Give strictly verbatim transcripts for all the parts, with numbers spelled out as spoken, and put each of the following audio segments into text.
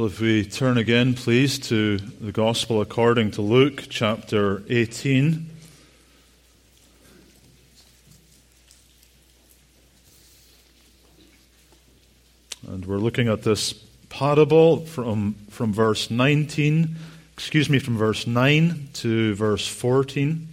So if we turn again, please, to the Gospel according to Luke, chapter eighteen. And we're looking at this parable from, from verse nineteen, excuse me, from verse nine to verse fourteen.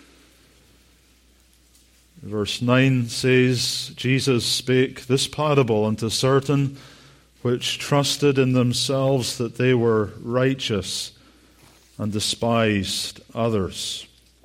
Verse nine says, Jesus spake this parable unto certain which trusted in themselves that they were righteous and despised others.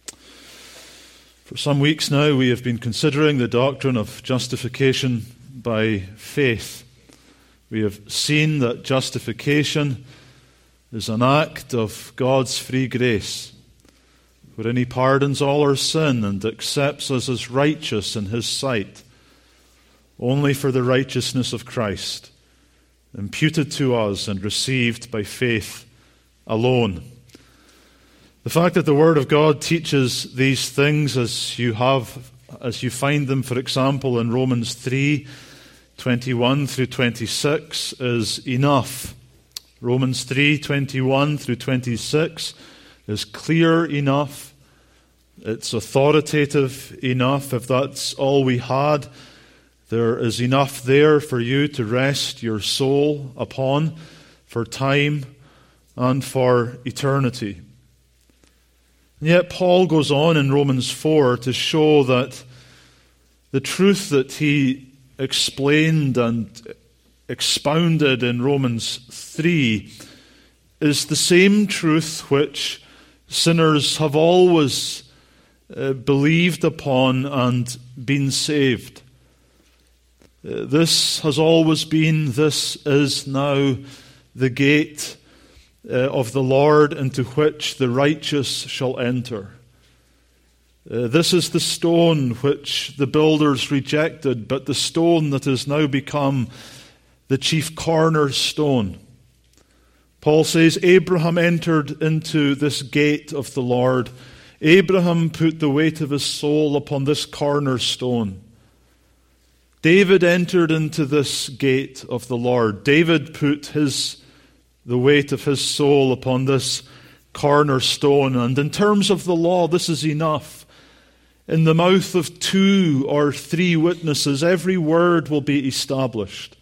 For some weeks now we have been considering the doctrine of justification by faith. We have seen that justification is an act of God's free grace, wherein He pardons all our sin and accepts us as righteous in His sight, only for the righteousness of Christ, imputed to us and received by faith alone. The fact that the Word of God teaches these things as you have, as you find them, for example, in Romans three, twenty-one through twenty-six, is enough. Romans three, twenty-one through twenty-six is clear enough. It's authoritative enough. If that's all we had, there is enough there for you to rest your soul upon for time and for eternity. And yet Paul goes on in Romans four to show that the truth that he explained and expounded in Romans three is the same truth which sinners have always uh, believed upon and been saved. Uh, this has always been, this is now the gate uh, of the Lord into which the righteous shall enter. Uh, this is the stone which the builders rejected, but the stone that has now become the chief cornerstone. Paul says, Abraham entered into this gate of the Lord. Abraham put the weight of his soul upon this cornerstone. David entered into this gate of the Lord. David put his the weight of his soul upon this cornerstone. And in terms of the law, this is enough. In the mouth of two or three witnesses, every word will be established.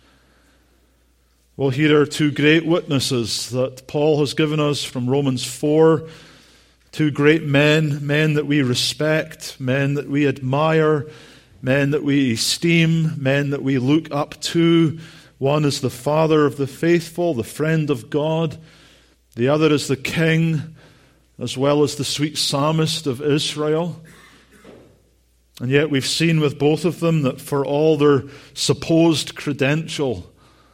Well, here are two great witnesses that Paul has given us from Romans four. Two great men, men that we respect, men that we admire, men that we esteem, men that we look up to. One is the father of the faithful, the friend of God. The other is the king, as well as the sweet psalmist of Israel. And yet we've seen with both of them that for all their supposed credential,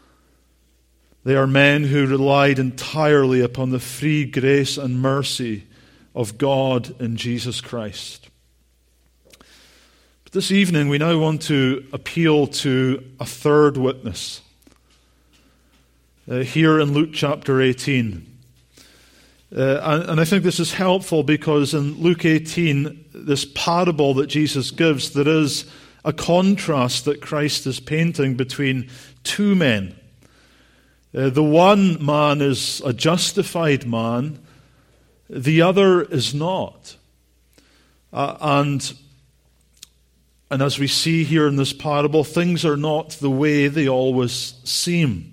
they are men who relied entirely upon the free grace and mercy of God in Jesus Christ. But this evening we now want to appeal to a third witness. Uh, here in Luke chapter eighteen. Uh, and, and I think this is helpful because in Luke eighteen, this parable that Jesus gives, there is a contrast that Christ is painting between two men. Uh, the one man is a justified man, the other is not. Uh, and, and as we see here in this parable, things are not the way they always seem.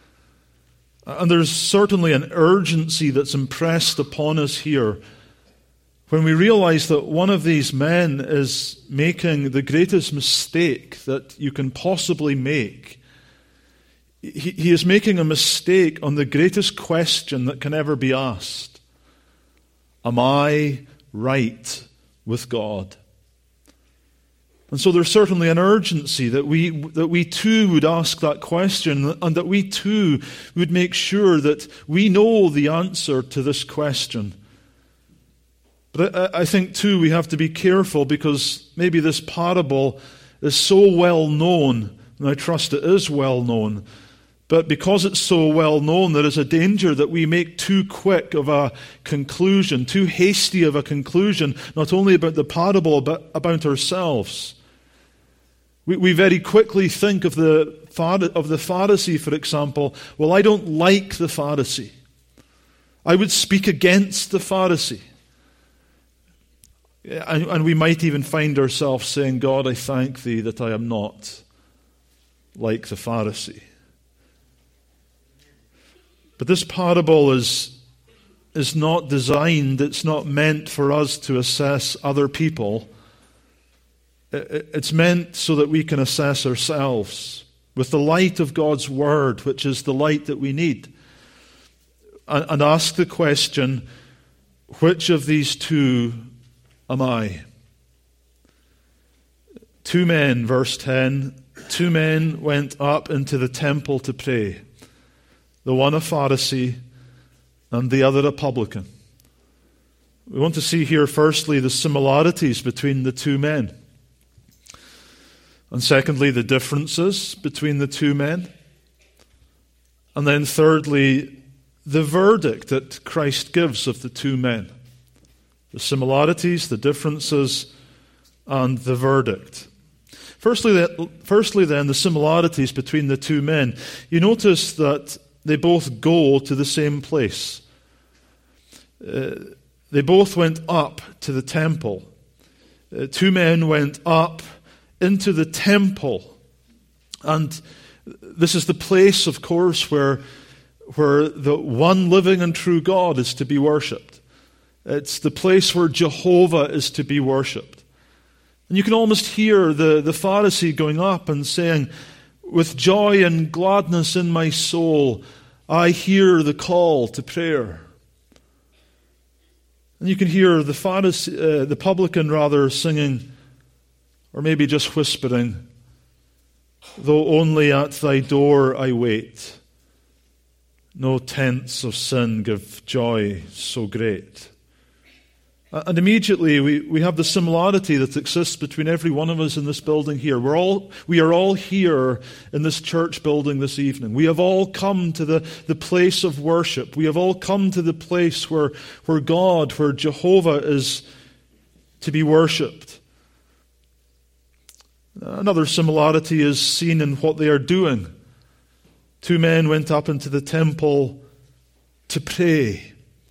And there's certainly an urgency that's impressed upon us here when we realize that one of these men is making the greatest mistake that you can possibly make. He, he is making a mistake on the greatest question that can ever be asked. Am I right with God? And so there's certainly an urgency that we that we too would ask that question, and that we too would make sure that we know the answer to this question. But I, I think too we have to be careful, because maybe this parable is so well known, and I trust it is well known, but because it's so well known, there is a danger that we make too quick of a conclusion, too hasty of a conclusion, not only about the parable, but about ourselves. We, we very quickly think of the of the Pharisee, for example, well, I don't like the Pharisee. I would speak against the Pharisee. And, and we might even find ourselves saying, God, I thank thee that I am not like the Pharisee. But this parable is, is not designed, it's not meant for us to assess other people. It's meant so that we can assess ourselves with the light of God's Word, which is the light that we need, and, and ask the question, which of these two am I? Two men, verse ten, two men went up into the temple to pray, the one a Pharisee and the other a publican. We want to see here, firstly, the similarities between the two men. And secondly, the differences between the two men. And then thirdly, the verdict that Christ gives of the two men. The similarities, the differences, and the verdict. Firstly, firstly then, the similarities between the two men. You notice that they both go to the same place. Uh, they both went up to the temple. Uh, two men went up into the temple. And this is the place, of course, where, where the one living and true God is to be worshipped. It's the place where Jehovah is to be worshipped. And you can almost hear the, the Pharisee going up and saying, with joy and gladness in my soul, I hear the call to prayer. And you can hear the Pharisee, uh, the publican rather, singing, or maybe just whispering, though only at thy door I wait, no tents of sin give joy so great. And immediately we, we have the similarity that exists between every one of us in this building here. We're all, we are all here in this church building this evening. We have all come to the, the place of worship. We have all come to the place where, where God, where Jehovah is to be worshipped. Another similarity is seen in what they are doing. Two men went up into the temple to pray.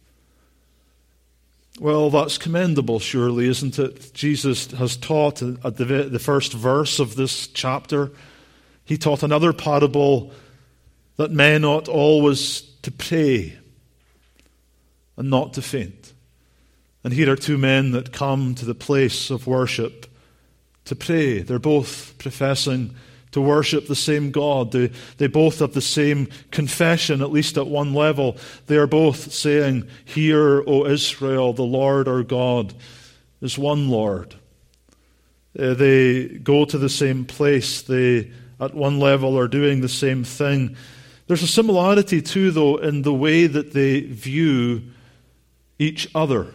Well, that's commendable, surely, isn't it? Jesus has taught at the, the first verse of this chapter. He taught another parable that men ought always to pray and not to faint. And here are two men that come to the place of worship to pray. They're both professing to worship the same God. They, they both have the same confession, at least at one level. They are both saying, "Hear, O Israel, the Lord our God is one Lord." Uh, they go to the same place. They, at one level, are doing the same thing. There's a similarity, too, though, in the way that they view each other.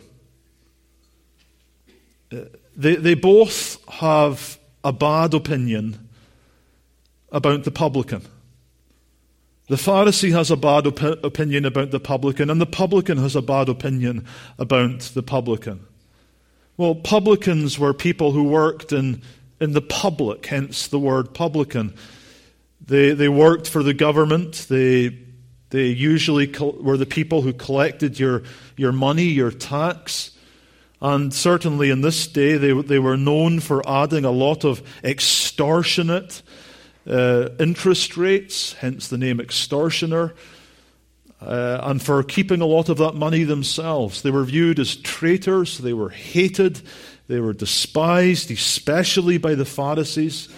Uh, they, they both have a bad opinion about the publican. The Pharisee has a bad op- opinion about the publican, and the publican has a bad opinion about the publican. Well, publicans were people who worked in, in the public, hence the word publican. They, they worked for the government. They, they usually col- were the people who collected your, your money, your tax. And certainly in this day, they, they were known for adding a lot of extortionate Uh, interest rates, hence the name extortioner, uh, and for keeping a lot of that money themselves. They were viewed as traitors, they were hated, they were despised, especially by the Pharisees.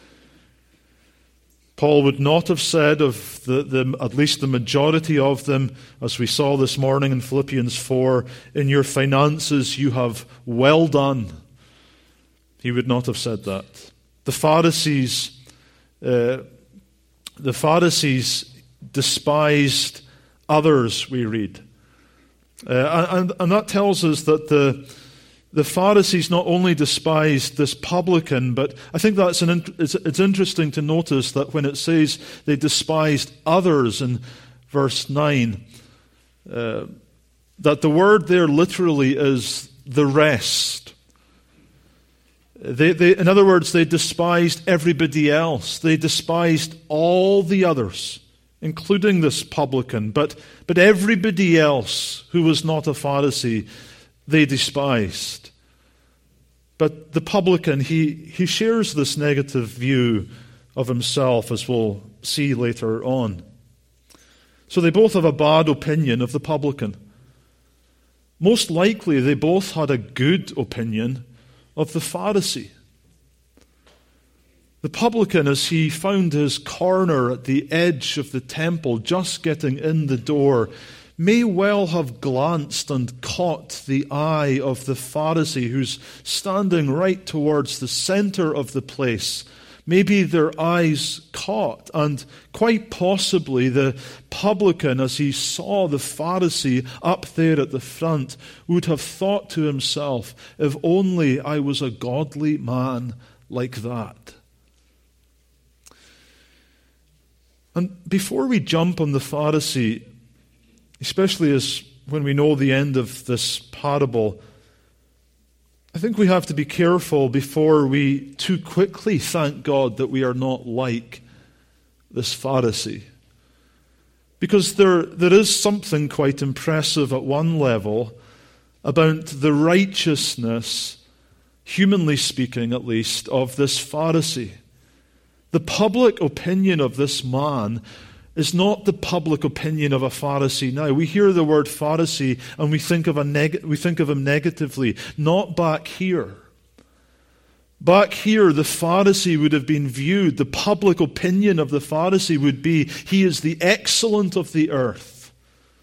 Paul would not have said of the, the, at least the majority of them, as we saw this morning in Philippians four, "In your finances you have well done." He would not have said that. The Pharisees Uh, the Pharisees despised others, we read. Uh, and, and that tells us that the, the Pharisees not only despised this publican, but I think that's an, it's, it's interesting to notice that when it says they despised others in verse nine, uh, that the word there literally is the rest. They, they, in other words, they despised everybody else. They despised all the others, including this publican. But, but everybody else who was not a Pharisee, they despised. But the publican, he, he shares this negative view of himself, as we'll see later on. So they both have a bad opinion of the publican. Most likely, they both had a good opinion of the Pharisee. The publican, as he found his corner at the edge of the temple, just getting in the door, may well have glanced and caught the eye of the Pharisee who's standing right towards the center of the place. Maybe their eyes caught, and quite possibly the publican, as he saw the Pharisee up there at the front, would have thought to himself, if only I was a godly man like that. And before we jump on the Pharisee, especially as when we know the end of this parable, I think we have to be careful before we too quickly thank God that we are not like this Pharisee. Because there, there is something quite impressive at one level about the righteousness, humanly speaking at least, of this Pharisee. The public opinion of this man is not the public opinion of a Pharisee now. We hear the word Pharisee and we think of a neg- we think of him negatively. Not back here. Back here, the Pharisee would have been viewed, the public opinion of the Pharisee would be, he is the excellent of the earth.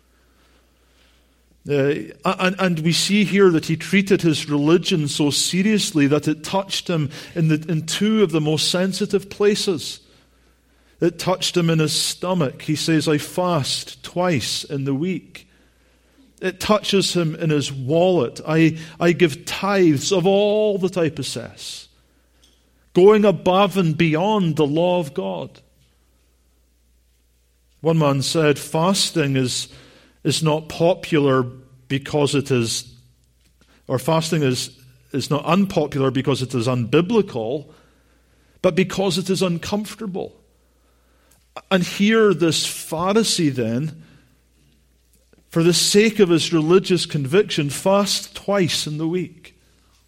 Uh, and, and we see here that he treated his religion so seriously that it touched him in, the, in two of the most sensitive places. It touched him in his stomach. He says, I fast twice in the week. It touches him in his wallet. I, I give tithes of all that I possess, going above and beyond the law of God. One man said, fasting is, is not popular because it is, or fasting is, is not unpopular because it is unbiblical, but because it is uncomfortable. And here this Pharisee then, for the sake of his religious conviction, fasts twice in the week.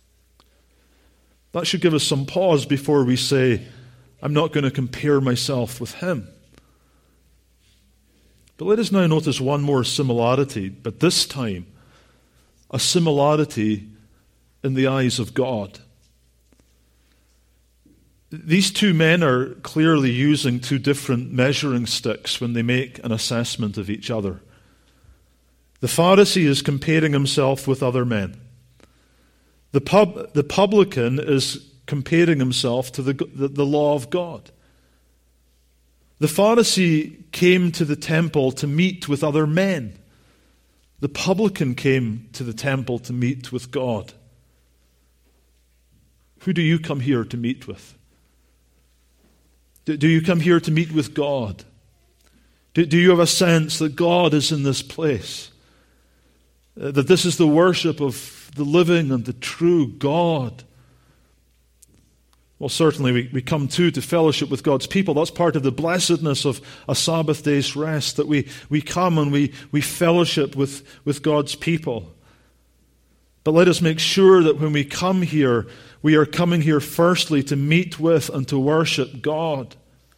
That should give us some pause before we say, I'm not going to compare myself with him. But let us now notice one more similarity, but this time a similarity in the eyes of God. These two men are clearly using two different measuring sticks when they make an assessment of each other. The Pharisee is comparing himself with other men. The, pub, the publican is comparing himself to the, the, the law of God. The Pharisee came to the temple to meet with other men. The publican came to the temple to meet with God. Who do you come here to meet with? Do you come here to meet with God? Do, do you have a sense that God is in this place? Uh, that this is the worship of the living and the true God? Well, certainly we, we come too to fellowship with God's people. That's part of the blessedness of a Sabbath day's rest, that we, we come and we, we fellowship with, with God's people. But let us make sure that when we come here, we are coming here firstly to meet with and to worship God.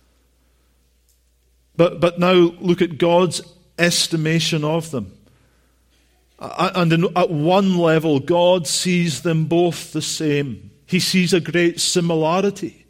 But, but now look at God's estimation of them. And in, at one level, God sees them both the same. He sees a great similarity.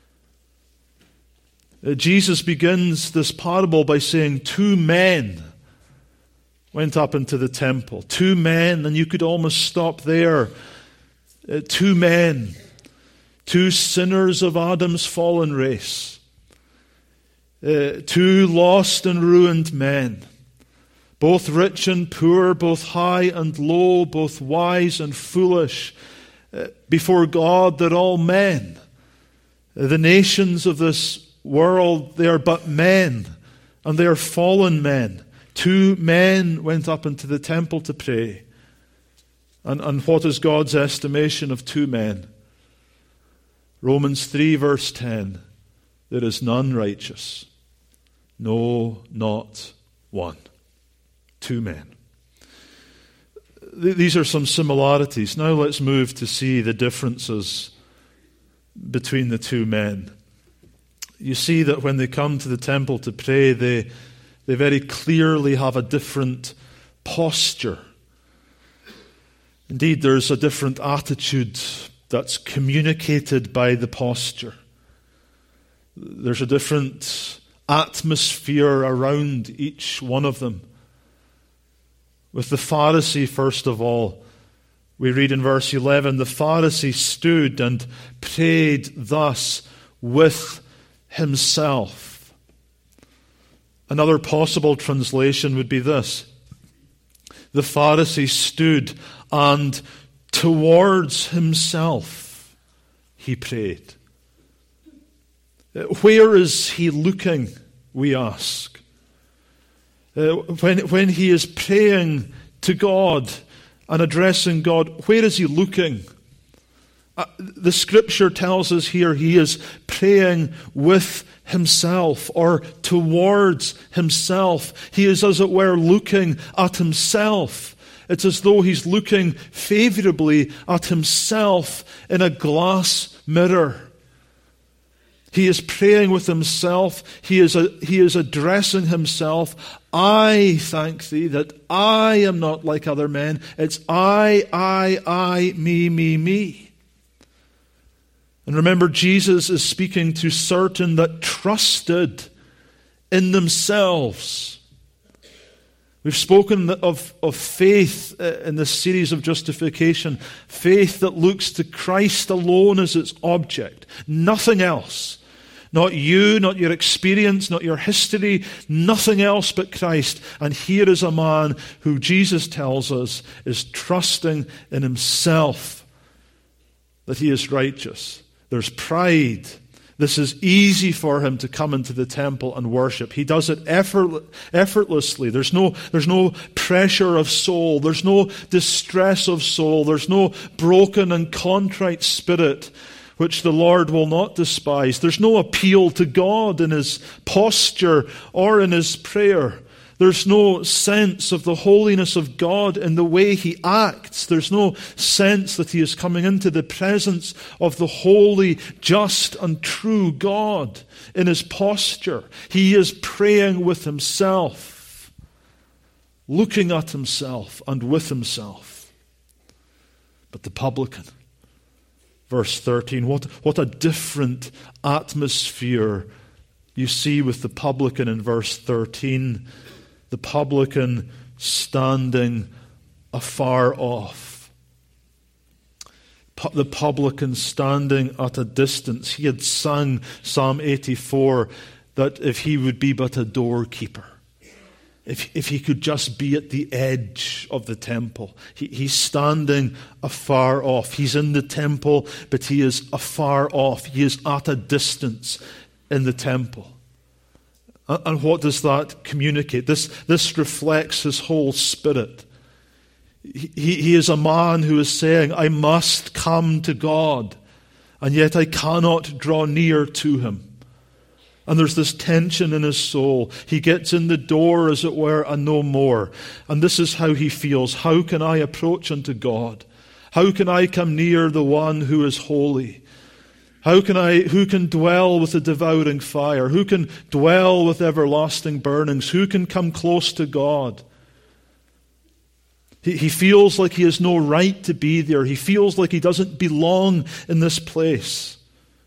Uh, Jesus begins this parable by saying two men went up into the temple. Two men, and you could almost stop there. Uh, two men, two sinners of Adam's fallen race. Uh, two lost and ruined men. Both rich and poor, both high and low, both wise and foolish. Uh, before God, they're all men. Uh, the nations of this world, they are but men, and they are fallen men. Two men went up into the temple to pray. And, and what is God's estimation of two men? Romans three verse ten, there is none righteous, no, not one. Two men. These are some similarities. Now let's move to see the differences between the two men. You see that when they come to the temple to pray, they, they very clearly have a different posture. Indeed, there's a different attitude that's communicated by the posture. There's a different atmosphere around each one of them. With the Pharisee, first of all, we read in verse eleven, the Pharisee stood and prayed thus with himself. Another possible translation would be this: the Pharisee stood and towards himself he prayed. Where is he looking, we ask? Uh, when, when he is praying to God and addressing God, where is he looking? Uh, the scripture tells us here he is praying with himself or towards himself. He is, as it were, looking at himself. It's as though he's looking favorably at himself in a glass mirror. He is praying with himself. He is, a, he is addressing himself. I thank thee that I am not like other men. It's I, I, I, me, me, me. And remember, Jesus is speaking to certain that trusted in themselves. We've spoken of, of faith in this series of justification. Faith that looks to Christ alone as its object. Nothing else. Not you, not your experience, not your history. Nothing else but Christ. And here is a man who Jesus tells us is trusting in himself that he is righteous. There's pride. This is easy for him to come into the temple and worship. He does it effort, effortlessly. There's no, there's no pressure of soul. There's no distress of soul. There's no broken and contrite spirit which the Lord will not despise. There's no appeal to God in his posture or in his prayer. There's no sense of the holiness of God in the way he acts. There's no sense that he is coming into the presence of the holy, just, and true God in his posture. He is praying with himself, looking at himself and with himself. But the publican, verse thirteen, what, what a different atmosphere you see with the publican in verse thirteen. The publican standing afar off. Pu- the publican standing at a distance. He had sung Psalm eighty-four that if he would be but a doorkeeper, if, if he could just be at the edge of the temple. He, he's standing afar off. He's in the temple, but he is afar off. He is at a distance in the temple. And what does that communicate? This, this reflects his whole spirit. He, he is a man who is saying, I must come to God, and yet I cannot draw near to him. And there's this tension in his soul. He gets in the door, as it were, and no more. And this is how he feels. How can I approach unto God? How can I come near the one who is holy? How can I, who can dwell with the devouring fire? Who can dwell with everlasting burnings? Who can come close to God? He, he feels like he has no right to be there. He feels like he doesn't belong in this place.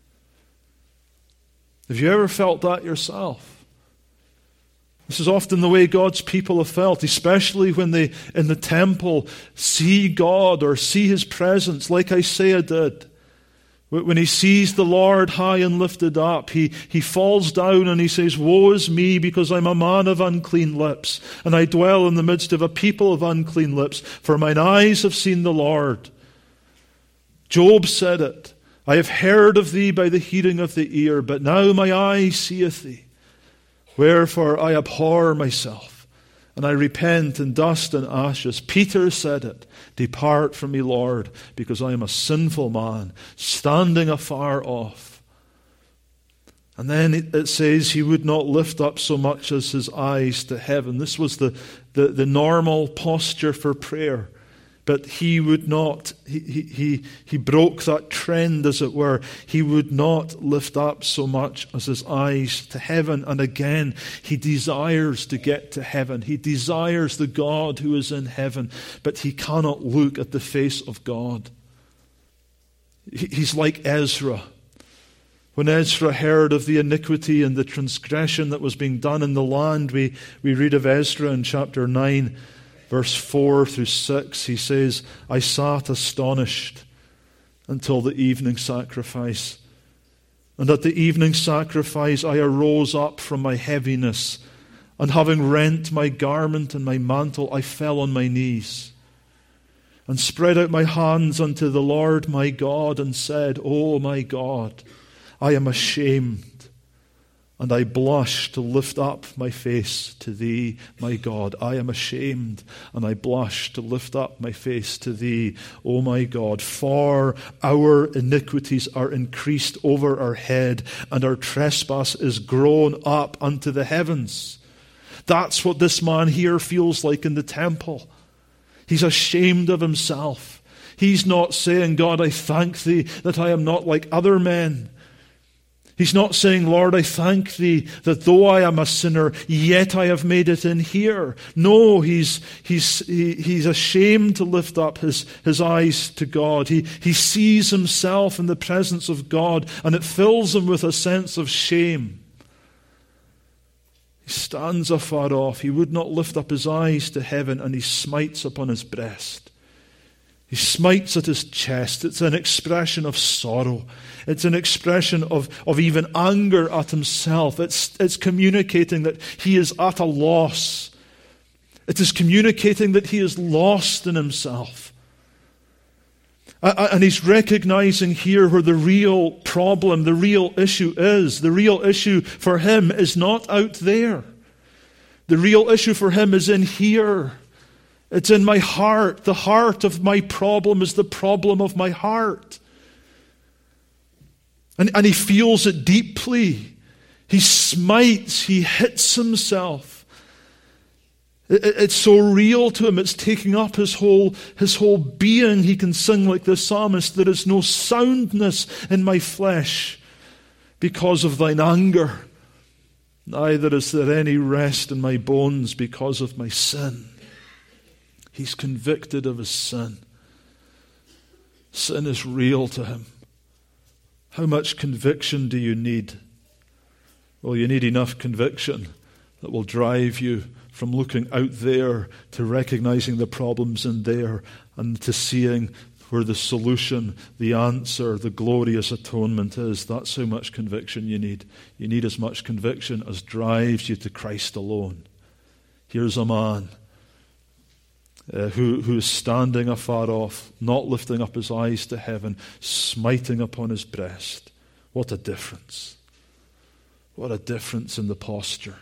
Have you ever felt that yourself? This is often the way God's people have felt, especially when they, in the temple, see God or see his presence, like Isaiah did. When he sees the Lord high and lifted up, he, he falls down and he says, woe is me, because I'm a man of unclean lips, and I dwell in the midst of a people of unclean lips, for mine eyes have seen the Lord. Job said it, I have heard of thee by the hearing of the ear, but now my eye seeth thee. Wherefore I abhor myself, and I repent in dust and ashes. Peter said it. Depart from me, Lord, because I am a sinful man, standing afar off. And then it says he would not lift up so much as his eyes to heaven. This was the, the, the normal posture for prayer. But he would not, he, he, he broke that trend, as it were. He would not lift up so much as his eyes to heaven. And again, he desires to get to heaven. He desires the God who is in heaven, but he cannot look at the face of God. He's like Ezra. When Ezra heard of the iniquity and the transgression that was being done in the land, we, we read of Ezra in chapter nine, verse four through six, he says, I sat astonished until the evening sacrifice. And at the evening sacrifice I arose up from my heaviness, and having rent my garment and my mantle, I fell on my knees, and spread out my hands unto the Lord my God, and said, O my God, I am ashamed, and I blush to lift up my face to thee, my God. I am ashamed, and I blush to lift up my face to thee, O my God. For our iniquities are increased over our head, and our trespass is grown up unto the heavens. That's what this man here feels like in the temple. He's ashamed of himself. He's not saying, God, I thank thee that I am not like other men. He's not saying, Lord, I thank thee that though I am a sinner, yet I have made it in here. No, he's he's he, he's ashamed to lift up his, his eyes to God. He, he sees himself in the presence of God, and it fills him with a sense of shame. He stands afar off. He would not lift up his eyes to heaven, and he smites upon his breast. He smites at his chest. It's an expression of sorrow. It's an expression of, of even anger at himself. It's, it's communicating that he is at a loss. It is communicating that he is lost in himself. And he's recognizing here where the real problem, the real issue is. The real issue for him is not out there. The real issue for him is in here. It's in my heart. The heart of my problem is the problem of my heart. And, and he feels it deeply. He smites, he hits himself. It, it, it's so real to him, it's taking up his whole, his whole being. He can sing like the psalmist, there is no soundness in my flesh because of thine anger. Neither is there any rest in my bones because of my sin. He's convicted of his sin. Sin is real to him. How much conviction do you need? Well, you need enough conviction that will drive you from looking out there to recognizing the problems in there and to seeing where the solution, the answer, the glorious atonement is. That's how much conviction you need. You need as much conviction as drives you to Christ alone. Here's a man Uh, who, who is standing afar off, not lifting up his eyes to heaven, smiting upon his breast. What a difference. What a difference in the posture.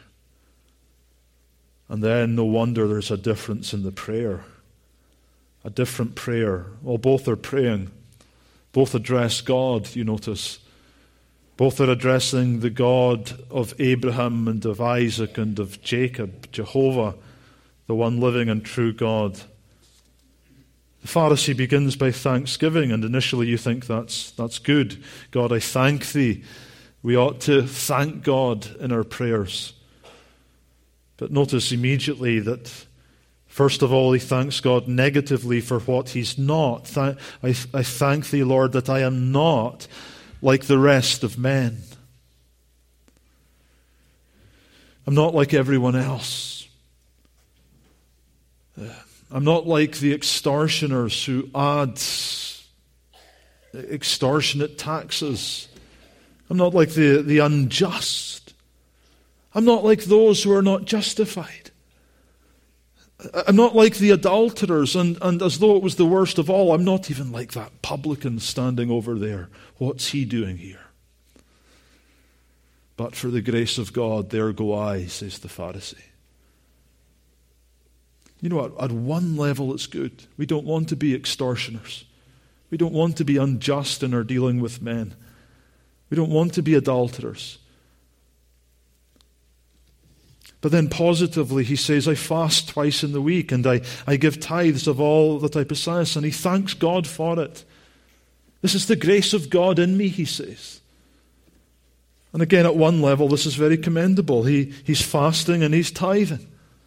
And then no wonder there's a difference in the prayer. A different prayer. Well, both are praying. Both address God, you notice. Both are addressing the God of Abraham and of Isaac and of Jacob, Jehovah, the one living and true God. The Pharisee begins by thanksgiving, and initially you think that's that's good. God, I thank thee. We ought to thank God in our prayers. But notice immediately that, first of all, he thanks God negatively for what he's not. Th- I, I thank thee, Lord, that I am not like the rest of men. I'm not like everyone else. I'm not like the extortioners who add extortionate taxes. I'm not like the, the unjust. I'm not like those who are not justified. I'm not like the adulterers, and, and as though it was the worst of all, I'm not even like that publican standing over there. What's he doing here? But for the grace of God, there go I, says the Pharisee. You know, at, at one level it's good. We don't want to be extortioners. We don't want to be unjust in our dealing with men. We don't want to be adulterers. But then positively he says, I fast twice in the week and I, I give tithes of all that I possess, and he thanks God for it. This is the grace of God in me, he says. And again, at one level, this is very commendable. He, he's fasting and he's tithing.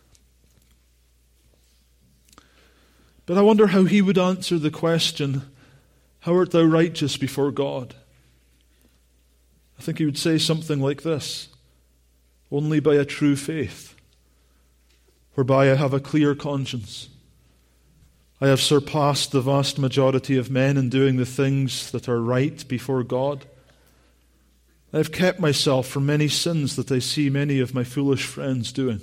But I wonder how he would answer the question, how art thou righteous before God? I think he would say something like this: only by a true faith, whereby I have a clear conscience. I have surpassed the vast majority of men in doing the things that are right before God. I have kept myself from many sins that I see many of my foolish friends doing.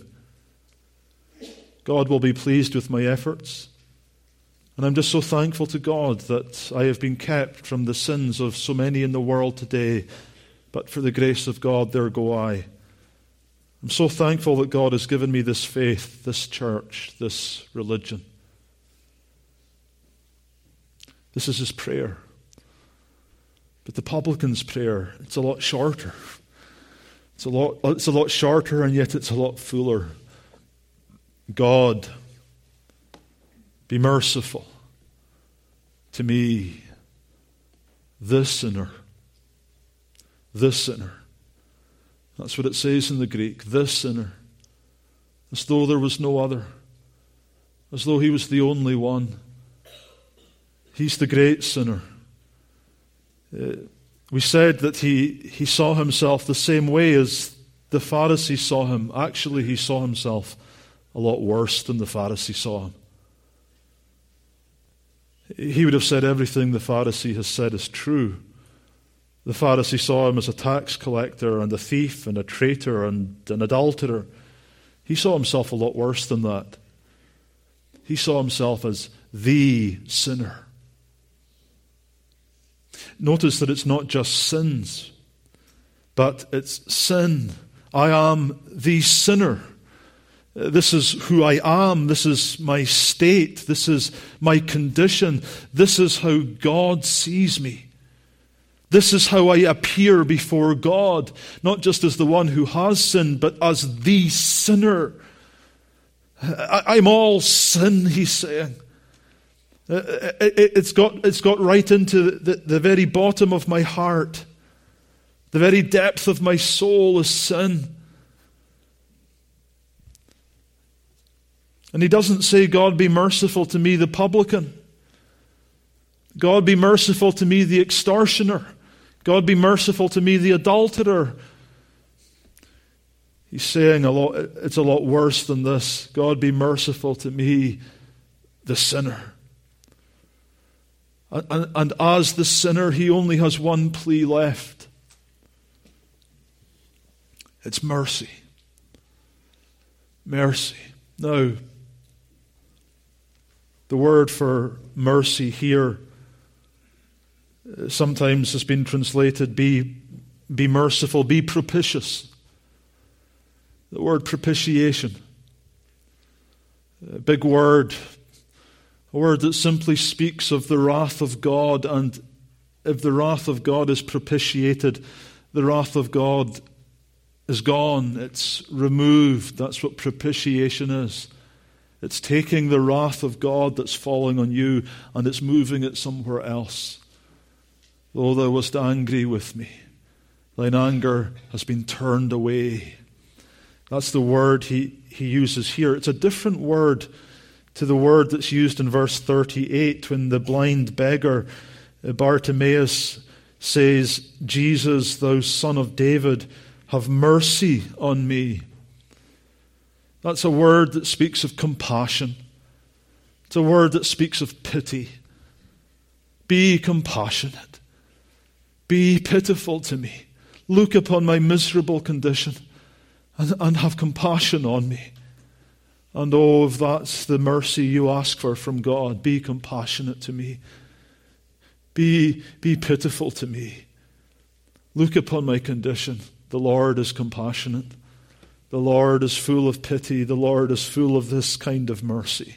God will be pleased with my efforts. And I'm just so thankful to God that I have been kept from the sins of so many in the world today. But for the grace of God, there go I. I'm so thankful that God has given me this faith, this church, this religion. This is his prayer. But the publican's prayer, it's a lot shorter. It's a lot, it's a lot shorter, and yet it's a lot fuller. God, be merciful to me, the sinner. The sinner. That's what it says in the Greek, the sinner. As though there was no other. As though he was the only one. He's the great sinner. Uh, we said that he, he saw himself the same way as the Pharisees saw him. Actually, he saw himself a lot worse than the Pharisee saw him. He would have said everything the Pharisee has said is true. The Pharisee saw him as a tax collector and a thief and a traitor and an adulterer. He saw himself a lot worse than that. He saw himself as the sinner. Notice that it's not just sins, but it's sin. I am the sinner. This is who I am. This is my state. This is my condition. This is how God sees me. This is how I appear before God, not just as the one who has sinned, but as the sinner. I, I'm all sin, he's saying. It, it, it's got, it's got right into the, the very bottom of my heart. The very depth of my soul is sin. And he doesn't say, God be merciful to me, the publican. God be merciful to me, the extortioner. God be merciful to me, the adulterer. He's saying a lot, it's a lot worse than this. God be merciful to me, the sinner. And, and as the sinner, he only has one plea left. It's mercy. Mercy. Now, the word for mercy here sometimes has been translated, be, be merciful, be propitious. The word propitiation. A big word. A word that simply speaks of the wrath of God, and if the wrath of God is propitiated, the wrath of God is gone. It's removed. That's what propitiation is. It's taking the wrath of God that's falling on you and it's moving it somewhere else. Though thou wast angry with me, thine anger has been turned away. That's the word he, he uses here. It's a different word to the word that's used in verse thirty-eight when the blind beggar Bartimaeus says, Jesus, thou son of David, have mercy on me. That's a word that speaks of compassion. It's a word that speaks of pity. Be compassionate. Be pitiful to me. Look upon my miserable condition and, and have compassion on me. And oh, if that's the mercy you ask for from God, be compassionate to me. Be, be pitiful to me. Look upon my condition. The Lord is compassionate. The Lord is full of pity. The Lord is full of this kind of mercy.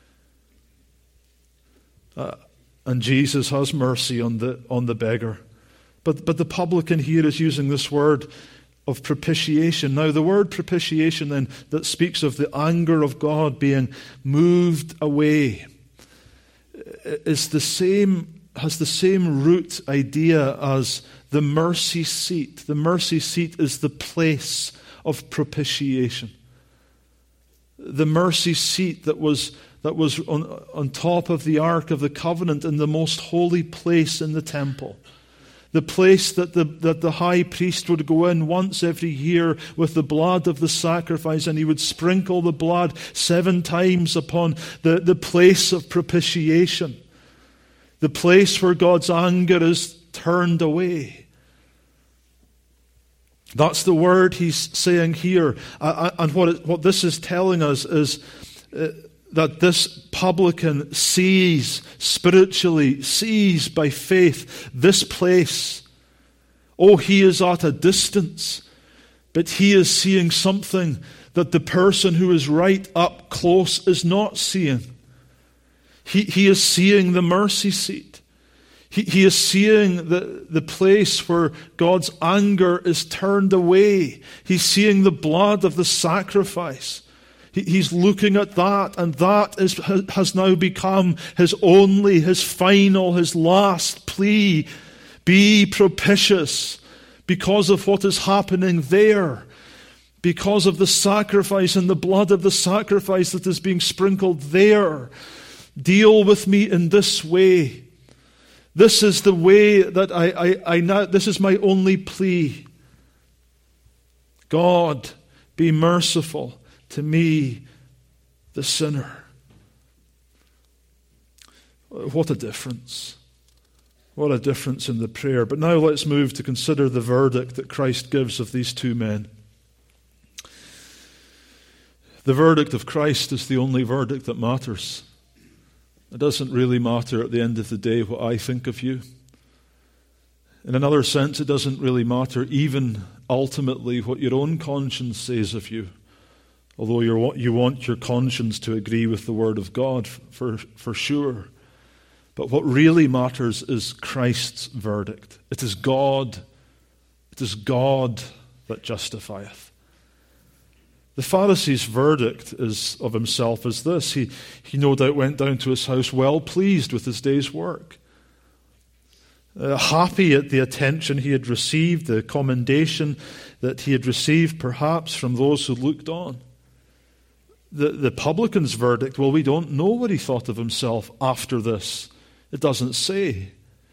Uh, and Jesus has mercy on the on the beggar. But, but the publican here is using this word of propitiation. Now, the word propitiation then that speaks of the anger of God being moved away is the same, has the same root idea as the mercy seat. The mercy seat is the place of propitiation. The mercy seat that was that was on, on top of the Ark of the Covenant in the most holy place in the temple. The place that the, that the high priest would go in once every year with the blood of the sacrifice, and he would sprinkle the blood seven times upon the, the place of propitiation. The place where God's anger is turned away. That's the word he's saying here. And what, it, what this is telling us is uh, that this publican sees, spiritually, sees by faith this place. Oh, he is at a distance, but he is seeing something that the person who is right up close is not seeing. He, he is seeing the mercy seat. He, he is seeing the, the place where God's anger is turned away. He's seeing the blood of the sacrifice. He's looking at that, and that is, has now become his only, his final, his last plea. Be propitious because of what is happening there, because of the sacrifice and the blood of the sacrifice that is being sprinkled there. Deal with me in this way. This is the way that I, I, I now, this is my only plea. God, be merciful to me, the sinner. What a difference. What a difference in the prayer. But now let's move to consider the verdict that Christ gives of these two men. The verdict of Christ is the only verdict that matters. It doesn't really matter at the end of the day what I think of you. In another sense, it doesn't really matter even ultimately what your own conscience says of you. Although you're, you want your conscience to agree with the Word of God for, for sure. But what really matters is Christ's verdict. It is God. It is God that justifieth. The Pharisee's verdict is of himself is this. He, he no doubt went down to his house well pleased with his day's work. Uh, happy at the attention he had received, the commendation that he had received perhaps from those who looked on. The, the publican's verdict, well, we don't know what he thought of himself after this. It doesn't say.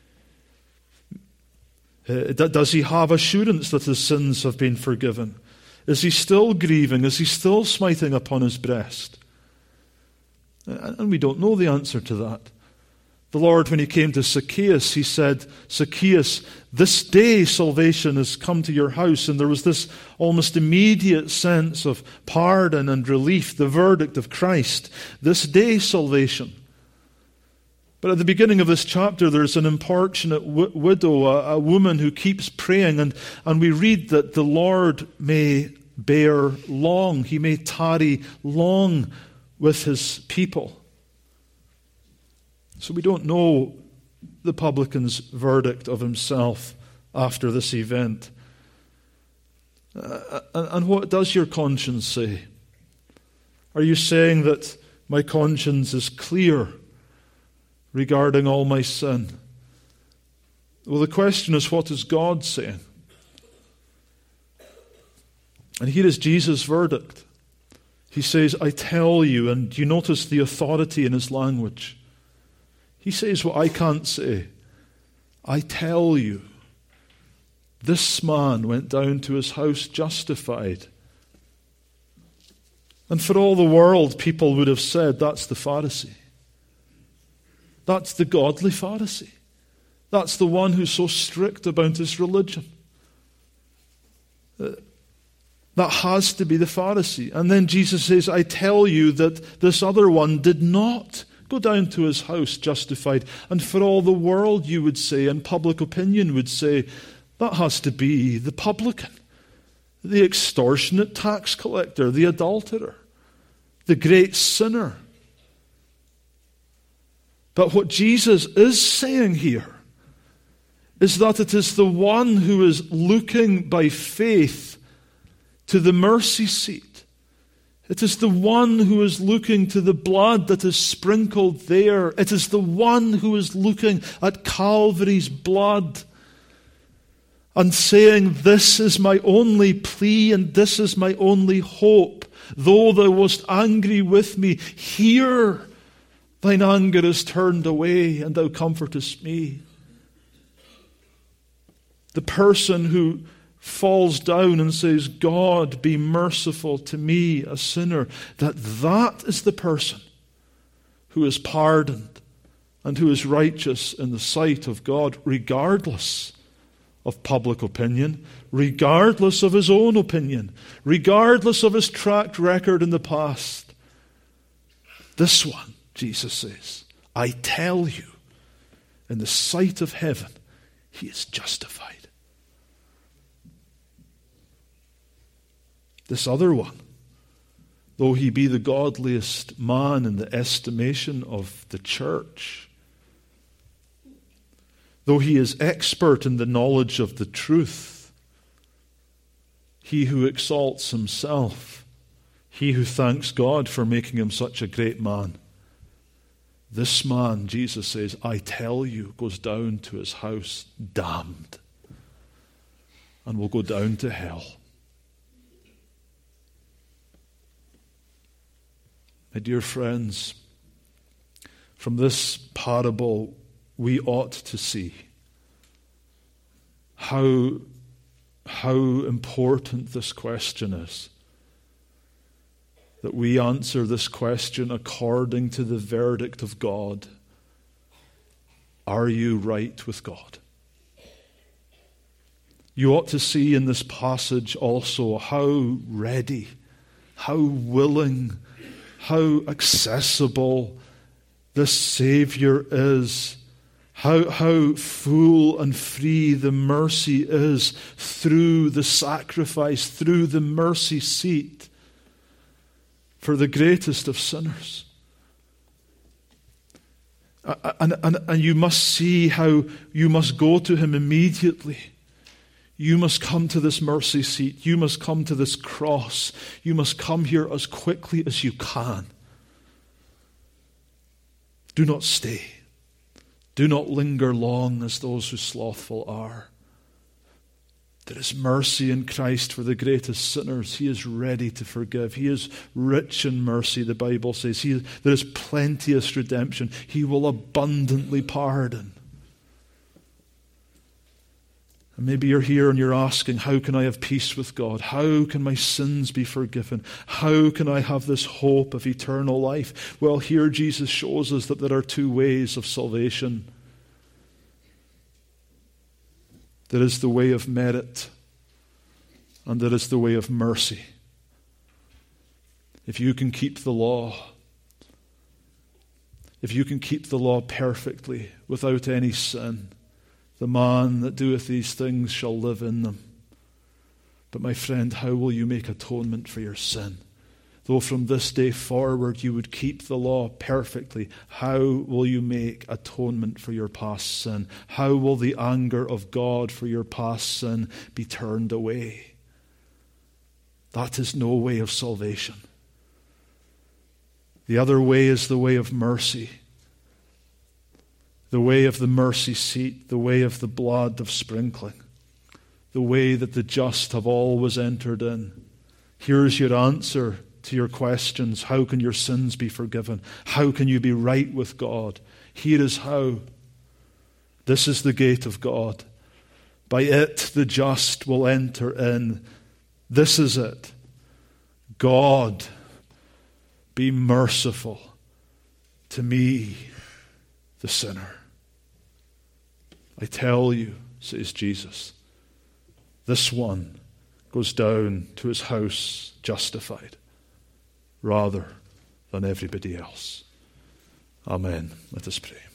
Uh, does he have assurance that his sins have been forgiven? Is he still grieving? Is he still smiting upon his breast? And we don't know the answer to that. The Lord, when he came to Zacchaeus, he said, Zacchaeus, this day salvation has come to your house. And there was this almost immediate sense of pardon and relief, the verdict of Christ. This day salvation. But at the beginning of this chapter, there's an importunate w- widow, a, a woman who keeps praying. And, and we read that the Lord may bear long. He may tarry long with his people. So we don't know the publican's verdict of himself after this event. Uh, and what does your conscience say? Are you saying that my conscience is clear regarding all my sin? Well, the question is, what is God saying? And here is Jesus' verdict. He says, I tell you, and you notice the authority in his language. He says what I can't say. I tell you, this man went down to his house justified. And for all the world, people would have said, that's the Pharisee. That's the godly Pharisee. That's the one who's so strict about his religion. Uh, that has to be the Pharisee. And then Jesus says, I tell you that this other one did not go down to his house justified. And for all the world, you would say, and public opinion would say, that has to be the publican. the extortionate tax collector, the adulterer, the great sinner. But what Jesus is saying here is that it is the one who is looking by faith to the mercy seat. It is the one who is looking to the blood that is sprinkled there. It is the one who is looking at Calvary's blood and saying, "This is my only plea and this is my only hope. Though thou wast angry with me, here thine anger is turned away and thou comfortest me." The person who falls down and says, "God, be merciful to me, a sinner," that that is the person who is pardoned and who is righteous in the sight of God, regardless of public opinion, regardless of his own opinion, regardless of his track record in the past. This one, Jesus says, I tell you, in the sight of heaven, he is justified. This other one, though he be the godliest man in the estimation of the church, though he is expert in the knowledge of the truth, he who exalts himself, he who thanks God for making him such a great man, this man, Jesus says, I tell you, goes down to his house damned and will go down to hell. My dear friends, from this parable, we ought to see how, how important this question is. That we answer this question according to the verdict of God. Are you right with God? You ought to see in this passage also how ready, how willing, how accessible this Savior is, how, how full and free the mercy is through the sacrifice, through the mercy seat for the greatest of sinners. And, and, and you must see how you must go to him immediately. You must come to this mercy seat. You must come to this cross. You must come here as quickly as you can. Do not stay. Do not linger long as those who slothful are. There is mercy in Christ for the greatest sinners. He is ready to forgive. He is rich in mercy, the Bible says. He is, there is plenteous redemption. He will abundantly pardon. And maybe you're here and you're asking, how can I have peace with God? How can my sins be forgiven? How can I have this hope of eternal life? Well, here Jesus shows us that there are two ways of salvation. There is the way of merit, and there is the way of mercy. If you can keep the law, if you can keep the law perfectly without any sin, the man that doeth these things shall live in them. But my friend, how will you make atonement for your sin? Though from this day forward you would keep the law perfectly, how will you make atonement for your past sin? How will the anger of God for your past sin be turned away? That is no way of salvation. The other way is the way of mercy. The way of the mercy seat, the way of the blood of sprinkling, the way that the just have always entered in. Here's your answer to your questions. How can your sins be forgiven? How can you be right with God? Here is how. This is the gate of God. By it the just will enter in. This is it. God, be merciful to me, the sinner. I tell you, says Jesus, this one goes down to his house justified rather than everybody else. Amen. Let us pray.